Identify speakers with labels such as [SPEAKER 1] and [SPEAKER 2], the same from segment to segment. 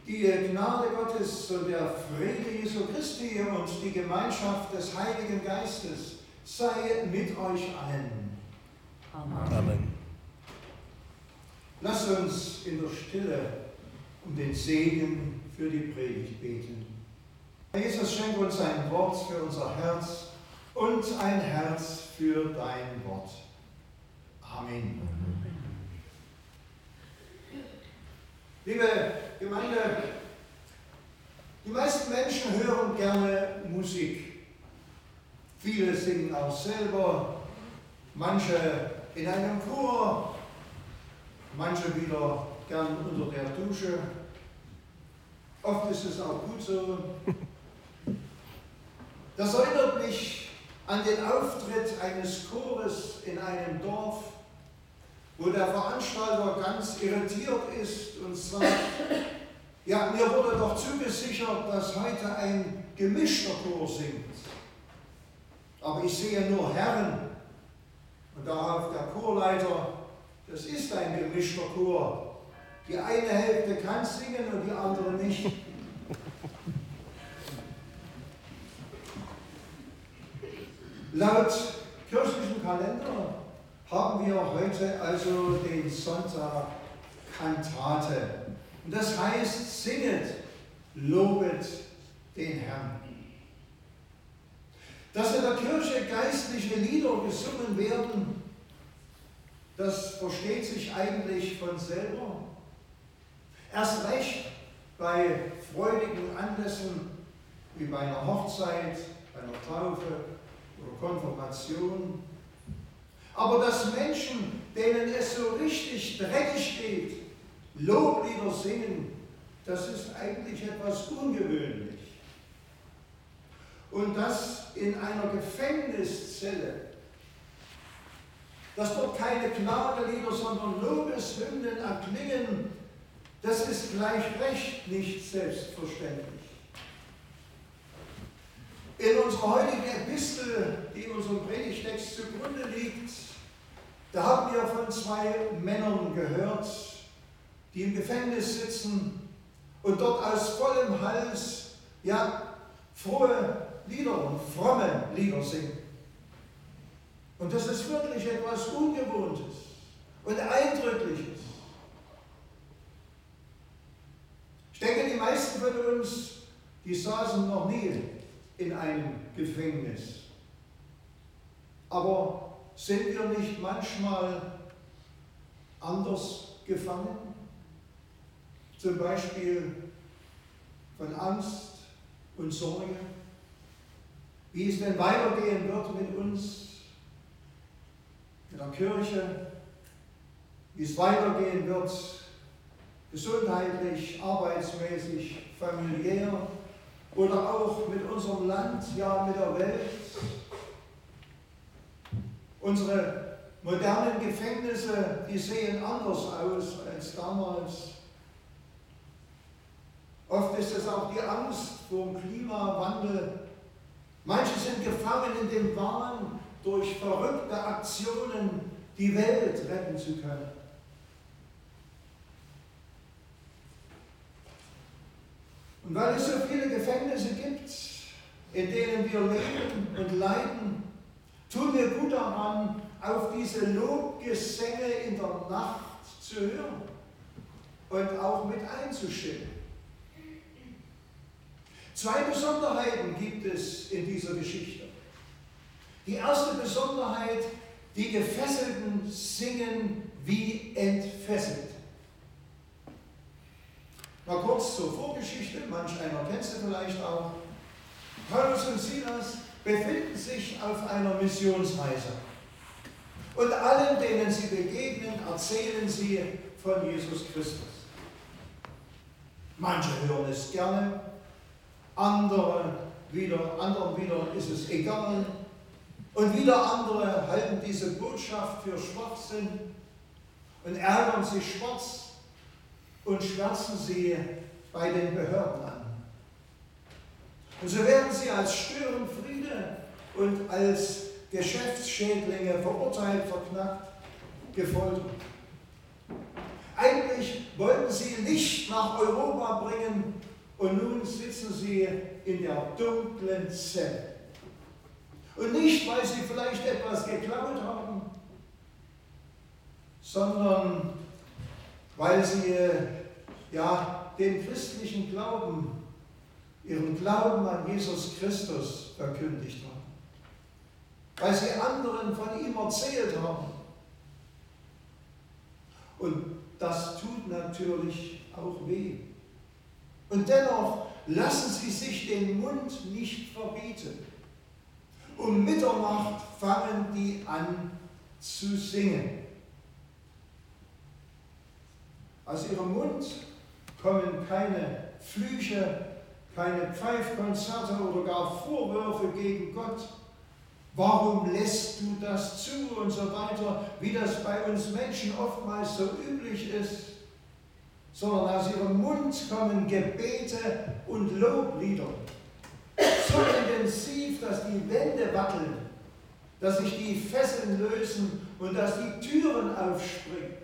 [SPEAKER 1] Die Gnade Gottes und der Friede Jesu Christi und die Gemeinschaft des Heiligen Geistes sei mit euch allen.
[SPEAKER 2] Amen.
[SPEAKER 1] Lasst uns in der Stille um den Segen für die Predigt beten. Herr Jesus, schenke uns ein Wort für unser Herz und ein Herz für dein Wort. Amen. Liebe Gemeinde, die meisten Menschen hören gerne Musik. Viele singen auch selber, manche in einem Chor, manche wieder gern unter der Dusche. Oft ist es auch gut so. Das erinnert mich an den Auftritt eines Chores in einem Dorf, wo der Veranstalter ganz irritiert ist und sagt, ja, mir wurde doch zugesichert, dass heute ein gemischter Chor singt. Aber ich sehe nur Herren. Und darauf der Chorleiter, das ist ein gemischter Chor. Die eine Hälfte kann singen und die andere nicht. Laut kirchlichem Kalender haben wir heute also den Sonntag Kantate. Und das heißt, singet, lobet den Herrn. Dass in der Kirche geistliche Lieder gesungen werden, das versteht sich eigentlich von selber. Erst recht bei freudigen Anlässen wie bei einer Hochzeit, bei einer Taufe oder Konfirmation. Aber dass Menschen, denen es so richtig dreckig geht, Loblieder singen, das ist eigentlich etwas ungewöhnlich. Und das in einer Gefängniszelle, dass dort keine Klagelieder, sondern Lobeshymnen erklingen, das ist gleich recht nicht selbstverständlich. In unserer heutigen Epistel, die unserem Predigtext zugrunde liegt, da haben wir von zwei Männern gehört, die im Gefängnis sitzen und dort aus vollem Hals, ja, frohe Lieder und fromme Lieder singen. Und das ist wirklich etwas Ungewohntes und Eindrückliches. Ich denke, die meisten von uns, die saßen noch nie in einem Gefängnis. Aber sind wir nicht manchmal anders gefangen? Zum Beispiel von Angst und Sorge, wie es denn weitergehen wird mit uns, mit der Kirche, wie es weitergehen wird, gesundheitlich, arbeitsmäßig, familiär oder auch mit unserem Land, ja mit der Welt. Unsere modernen Gefängnisse, die sehen anders aus als damals. Oft ist es auch die Angst vor dem Klimawandel. Manche sind gefangen in dem Wahn, durch verrückte Aktionen die Welt retten zu können. Und weil es so viele Gefängnisse gibt, in denen wir leben und leiden, tun wir gut daran, auf diese Lobgesänge in der Nacht zu hören und auch mit einzustimmen. Zwei Besonderheiten gibt es in dieser Geschichte. Die erste Besonderheit, die Gefesselten singen wie entfesselt. Mal kurz zur Vorgeschichte, manch einer kennt sie vielleicht auch. Paulus und Silas befinden sich auf einer Missionsreise. Und allen, denen sie begegnen, erzählen sie von Jesus Christus. Manche hören es gerne, anderen wieder ist es egal. Und wieder andere halten diese Botschaft für Schwachsinn und ärgern sich schwarz und schwärzen sie bei den Behörden an. Und so werden sie als Störenfriede und als Geschäftsschädlinge verurteilt, verknackt, gefoltert. Eigentlich wollten sie Licht nach Europa bringen und nun sitzen sie in der dunklen Zelle. Und nicht, weil sie vielleicht etwas geklaut haben, sondern weil sie den christlichen Glauben, ihren Glauben an Jesus Christus verkündigt haben. Weil sie anderen von ihm erzählt haben. Und das tut natürlich auch weh. Und dennoch lassen sie sich den Mund nicht verbieten. Um Mitternacht fangen die an zu singen. Aus ihrem Mund kommen keine Flüche, keine Pfeifkonzerte oder gar Vorwürfe gegen Gott. Warum lässt du das zu und so weiter, wie das bei uns Menschen oftmals so üblich ist, sondern aus ihrem Mund kommen Gebete und Loblieder. So intensiv, dass die Wände wackeln, dass sich die Fesseln lösen und dass die Türen aufspringen.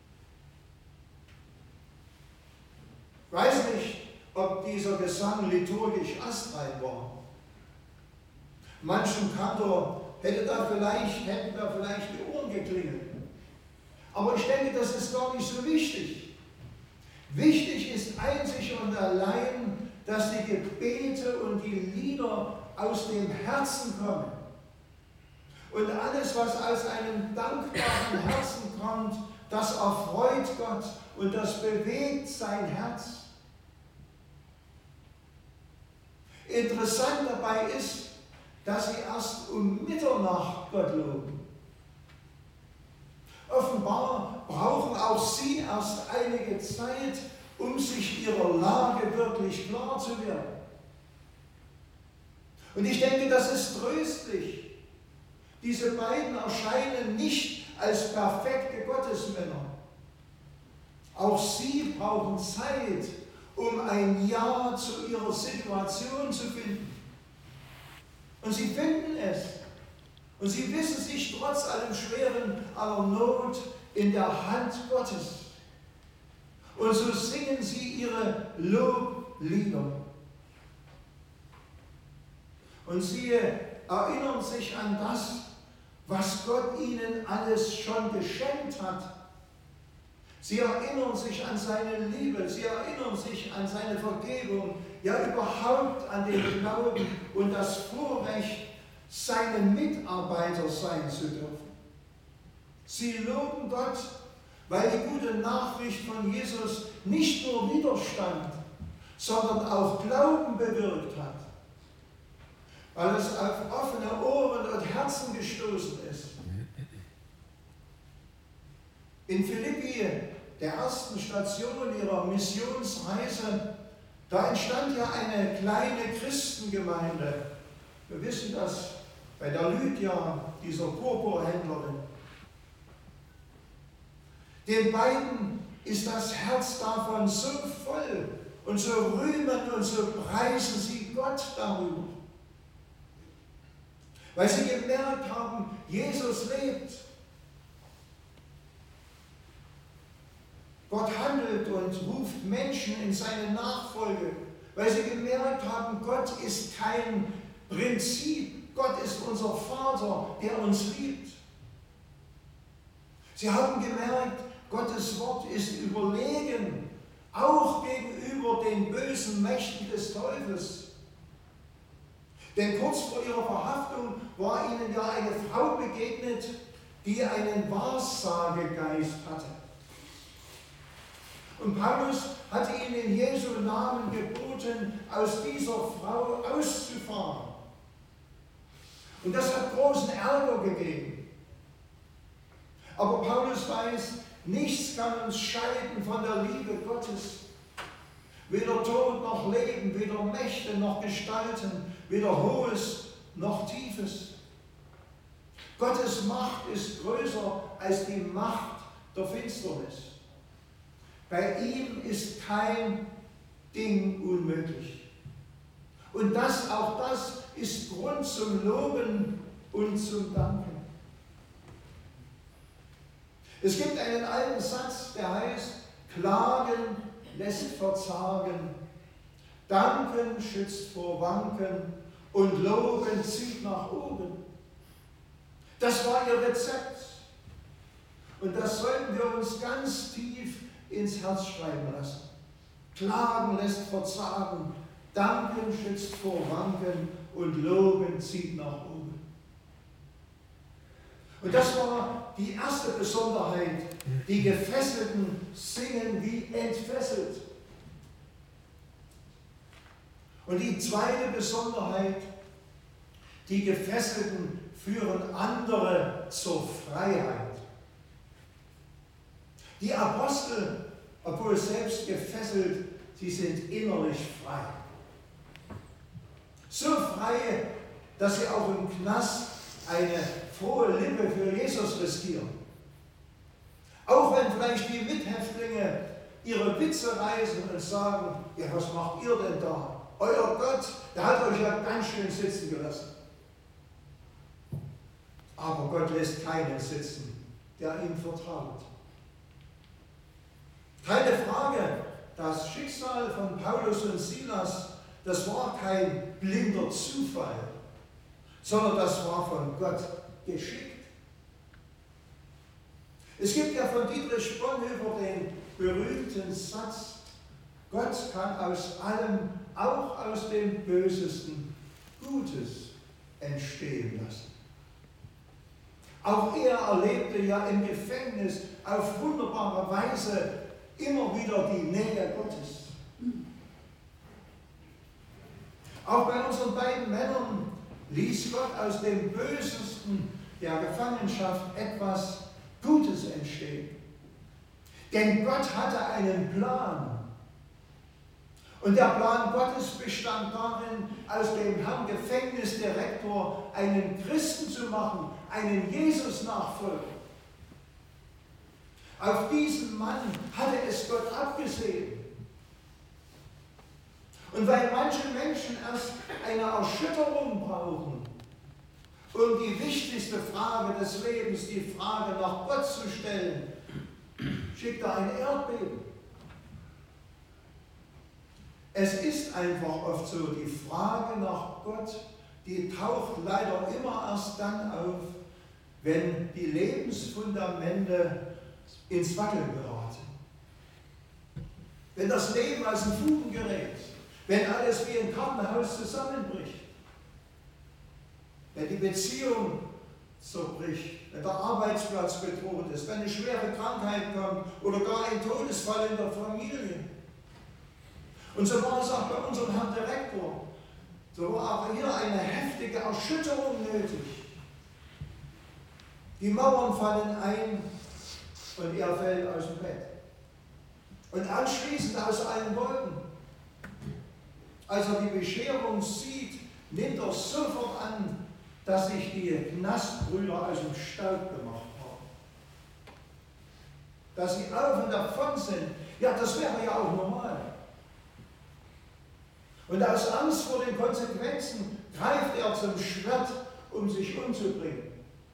[SPEAKER 1] Ich weiß nicht, ob dieser Gesang liturgisch astrein war. Manchem Kantor hätten da vielleicht die Ohren geklingelt. Aber ich denke, das ist gar nicht so wichtig. Wichtig ist einzig und allein, dass die Gebete und die Lieder aus dem Herzen kommen. Und alles, was aus einem dankbaren Herzen kommt, das erfreut Gott und das bewegt sein Herz. Interessant dabei ist, dass sie erst um Mitternacht Gott loben. Offenbar brauchen auch sie erst einige Zeit, um sich ihrer Lage wirklich klar zu werden. Und ich denke, das ist tröstlich. Diese beiden erscheinen nicht als perfekte Gottesmänner. Auch sie brauchen Zeit, um ein Ja zu ihrer Situation zu finden. Und sie finden es. Und sie wissen sich trotz allem Schweren, aller Not in der Hand Gottes. Und so singen sie ihre Loblieder. Und sie erinnern sich an das, was Gott ihnen alles schon geschenkt hat. Sie erinnern sich an seine Liebe, sie erinnern sich an seine Vergebung, ja überhaupt an den Glauben und das Vorrecht, seine Mitarbeiter sein zu dürfen. Sie loben Gott, weil die gute Nachricht von Jesus nicht nur Widerstand, sondern auch Glauben bewirkt hat. Weil es auf offene Ohren und Herzen gestoßen ist. In Philippi, der ersten Station ihrer Missionsreise, da entstand ja eine kleine Christengemeinde. Wir wissen das bei der Lydia, dieser Purpurhändlerin. Den beiden ist das Herz davon so voll und so rühmen und so preisen sie Gott darüber. Weil sie gemerkt haben, Jesus lebt. Gott handelt und ruft Menschen in seine Nachfolge, weil sie gemerkt haben, Gott ist kein Prinzip, Gott ist unser Vater, der uns liebt. Sie haben gemerkt, Gottes Wort ist überlegen, auch gegenüber den bösen Mächten des Teufels. Denn kurz vor ihrer Verhaftung war ihnen ja eine Frau begegnet, die einen Wahrsagegeist hatte. Und Paulus hatte ihnen in Jesu Namen geboten, aus dieser Frau auszufahren. Und das hat großen Ärger gegeben. Aber Paulus weiß, nichts kann uns scheiden von der Liebe Gottes. Weder Tod noch Leben, weder Mächte noch Gestalten, weder Hohes noch Tiefes. Gottes Macht ist größer als die Macht der Finsternis. Bei ihm ist kein Ding unmöglich. Und auch das ist Grund zum Loben und zum Danken. Es gibt einen alten Satz, der heißt, Klagen lässt verzagen, Danken schützt vor Wanken und Loben zieht nach oben. Das war ihr Rezept. Und das sollten wir uns ganz tief ins Herz schreiben lassen. Klagen lässt verzagen, Danken schützt vor Wanken und Loben zieht nach oben. Und das war die erste Besonderheit. Die Gefesselten singen wie entfesselt. Und die zweite Besonderheit, die Gefesselten führen andere zur Freiheit. Die Apostel, obwohl selbst gefesselt, sie sind innerlich frei. So frei, dass sie auch im Knast eine frohe Lippe für Jesus riskieren. Auch wenn vielleicht die Mithäftlinge ihre Witze reißen und sagen, ja, was macht ihr denn da? Euer Gott, der hat euch ja ganz schön sitzen gelassen. Aber Gott lässt keinen sitzen, der ihm vertraut. Keine Frage, das Schicksal von Paulus und Silas, das war kein blinder Zufall, sondern das war von Gott geschickt. Es gibt ja von Dietrich Bonhoeffer den berühmten Satz, Gott kann aus allem, auch aus dem Bösesten, Gutes entstehen lassen. Auch er erlebte ja im Gefängnis auf wunderbare Weise immer wieder die Nähe Gottes. Auch bei unseren beiden Männern ließ Gott aus dem Bösesten der Gefangenschaft etwas Gutes entstehen. Denn Gott hatte einen Plan. Und der Plan Gottes bestand darin, aus dem Herrn Gefängnisdirektor einen Christen zu machen, einen Jesus-Nachfolger. Auf diesen Mann hatte es Gott abgesehen. Und weil manche Menschen erst eine Erschütterung brauchen, um die wichtigste Frage des Lebens, die Frage nach Gott zu stellen, schickt er ein Erdbeben. Es ist einfach oft so, die Frage nach Gott, die taucht leider immer erst dann auf, wenn die Lebensfundamente ins Wackeln geraten. Wenn das Leben aus den Fugen gerät, wenn alles wie ein Kartenhaus zusammenbricht, wenn die Beziehung zerbricht, wenn der Arbeitsplatz bedroht ist, wenn eine schwere Krankheit kommt oder gar ein Todesfall in der Familie. Und so war es auch bei unserem Herrn Direktor. So war auch hier eine heftige Erschütterung nötig. Die Mauern fallen ein und er fällt aus dem Bett. Und anschließend aus allen Wolken. Als er die Bescherung sieht, nimmt er sofort an, dass sich die Knastbrüder aus dem Staub gemacht haben. Dass sie auf und davon sind, ja, das wäre ja auch normal. Und aus Angst vor den Konsequenzen greift er zum Schwert, um sich umzubringen.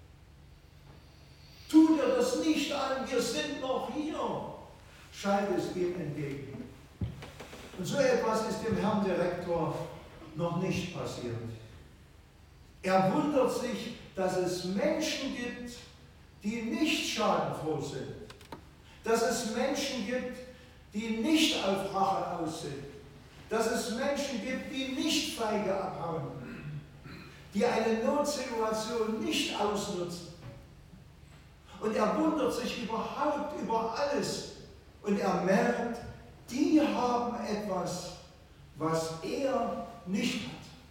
[SPEAKER 1] Tu dir das nicht an, wir sind noch hier, schallt es ihm entgegen. Und so etwas ist dem Herrn Direktor noch nicht passiert. Er wundert sich, dass es Menschen gibt, die nicht schadenfroh sind. Dass es Menschen gibt, die nicht auf Rache aus sind. Dass es Menschen gibt, die nicht feige abhauen. Die eine Notsituation nicht ausnutzen. Und er wundert sich überhaupt über alles. Und er merkt, die haben etwas, was er nicht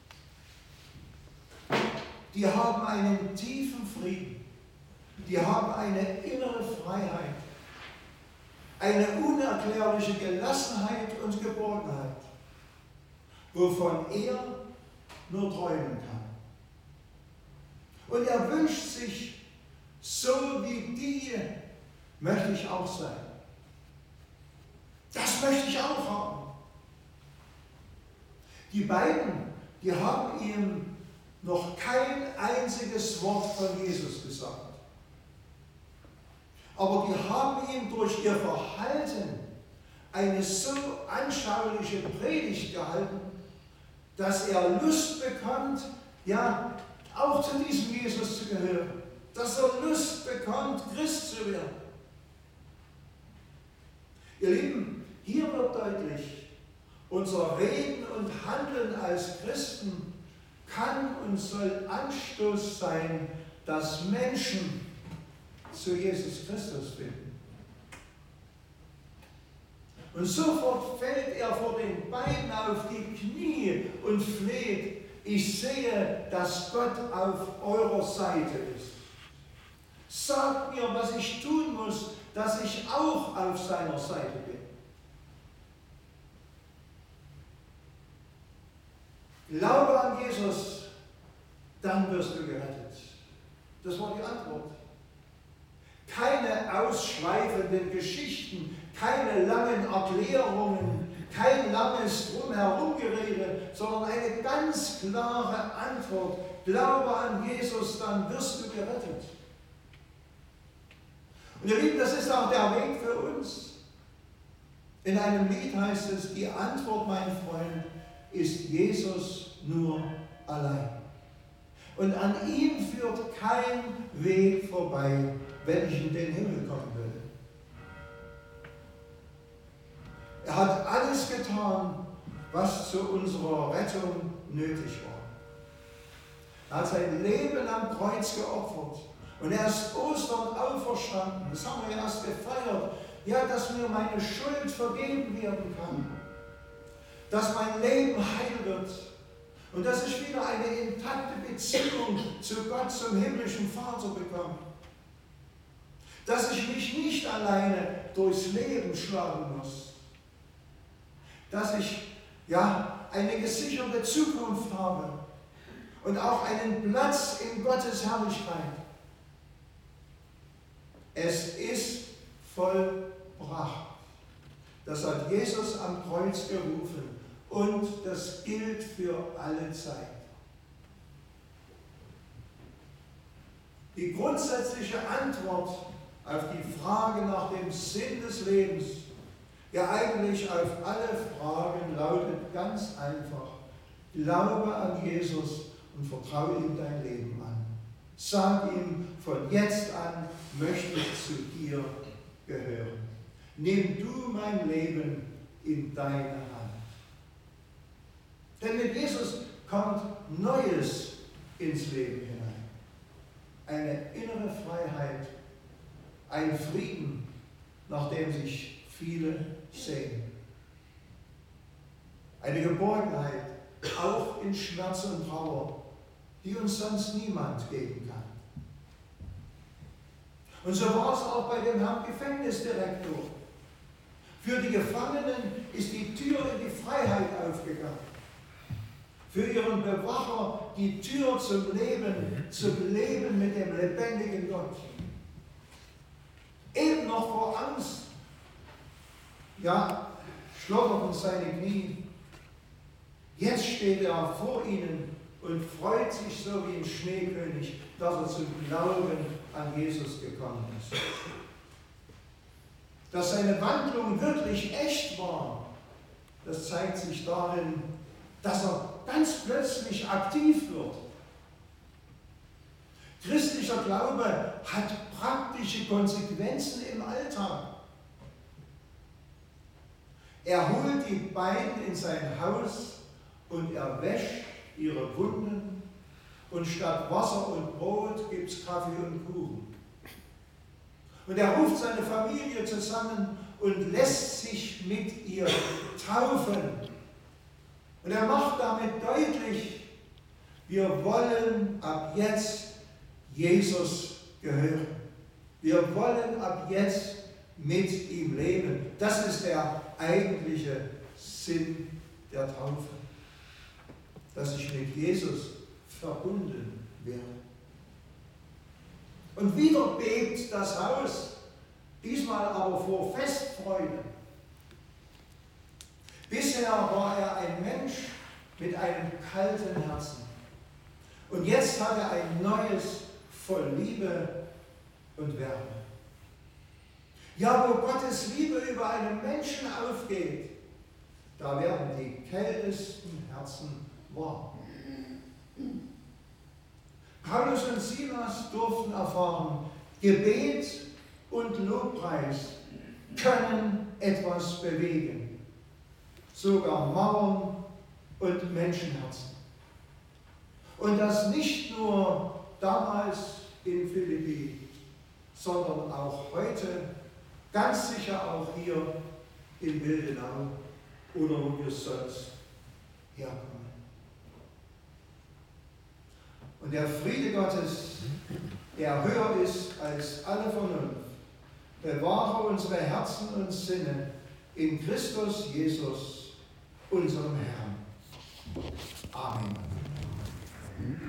[SPEAKER 1] hat. Die haben einen tiefen Frieden. Die haben eine innere Freiheit. Eine unerklärliche Gelassenheit und Geborgenheit, wovon er nur träumen kann. Und er wünscht sich, so wie die möchte ich auch sein. Das möchte ich auch haben. Die beiden, die haben ihm noch kein einziges Wort von Jesus gesagt. Aber die haben ihm durch ihr Verhalten eine so anschauliche Predigt gehalten, dass er Lust bekommt, ja, auch zu diesem Jesus zu gehören. Dass er Lust bekommt, Christ zu werden. Ihr Lieben, hier wird deutlich, unser Reden und Handeln als Christen kann und soll Anstoß sein, dass Menschen zu Jesus Christus finden. Und sofort fällt er vor den beiden auf die Knie und fleht: Ich sehe, dass Gott auf eurer Seite ist. Sagt mir, was ich tun muss, dass ich auch auf seiner Seite bin. Glaube an Jesus, dann wirst du gerettet. Das war die Antwort. Keine ausschweifenden Geschichten, keine langen Erklärungen, kein langes Drumherumgerede, sondern eine ganz klare Antwort. Glaube an Jesus, dann wirst du gerettet. Und ihr Lieben, das ist auch der Weg für uns. In einem Lied heißt es: Die Antwort, mein Freund, ist Jesus nur allein. Und an ihm führt kein Weg vorbei, wenn ich in den Himmel kommen will. Er hat alles getan, was zu unserer Rettung nötig war. Er hat sein Leben am Kreuz geopfert. Und er ist Ostern auferstanden. Das haben wir erst gefeiert. Ja, dass mir meine Schuld vergeben werden kann. Dass mein Leben heil wird. Und dass ich wieder eine intakte Beziehung zu Gott, zum himmlischen Vater bekomme. Dass ich mich nicht alleine durchs Leben schlagen muss. Dass ich eine gesicherte Zukunft habe. Und auch einen Platz in Gottes Herrlichkeit. Es ist vollbracht. Das hat Jesus am Kreuz gerufen und das gilt für alle Zeit. Die grundsätzliche Antwort auf die Frage nach dem Sinn des Lebens, ja eigentlich auf alle Fragen, lautet ganz einfach: Glaube an Jesus und vertraue ihm dein Leben an. Sag ihm: Von jetzt an möchte ich zu dir gehören. Nimm du mein Leben in deine Hand. Denn mit Jesus kommt Neues ins Leben hinein. Eine innere Freiheit, ein Frieden, nach dem sich viele sehnen. Eine Geborgenheit, auch in Schmerz und Trauer, die uns sonst niemand geben kann. Und so war es auch bei dem Herrn Gefängnisdirektor. Für die Gefangenen ist die Tür in die Freiheit aufgegangen. Für ihren Bewacher die Tür zum Leben mit dem lebendigen Gott. Eben noch vor Angst, schlotterten seine Knie. Jetzt steht er vor ihnen und freut sich so wie ein Schneekönig, dass er zum Glauben an Jesus gekommen ist. Dass seine Wandlung wirklich echt war, das zeigt sich darin, dass er ganz plötzlich aktiv wird. Christlicher Glaube hat praktische Konsequenzen im Alltag. Er holt die beiden in sein Haus und er wäscht ihre Wunden und statt Wasser und Brot gibt es Kaffee und Kuchen. Und er ruft seine Familie zusammen und lässt sich mit ihr taufen. Und er macht damit deutlich, wir wollen ab jetzt Jesus gehören. Wir wollen ab jetzt mit ihm leben. Das ist der eigentliche Sinn der Taufe. Dass ich mit Jesus verbunden werde. Und wieder bebt das Haus, diesmal aber vor Festfreude. Bisher war er ein Mensch mit einem kalten Herzen. Und jetzt hat er ein neues, voll Liebe und Wärme. Ja, wo Gottes Liebe über einen Menschen aufgeht, da werden die kältesten Herzen warm. Paulus und Silas durften erfahren, Gebet und Lobpreis können etwas bewegen. Sogar Mauern und Menschenherzen. Und das nicht nur damals in Philippi, sondern auch heute, ganz sicher auch hier in Wildenau oder wo wir sonst herkommen. Und der Friede Gottes, der höher ist als alle Vernunft, bewahre unsere Herzen und Sinne in Christus Jesus, unserem Herrn. Amen.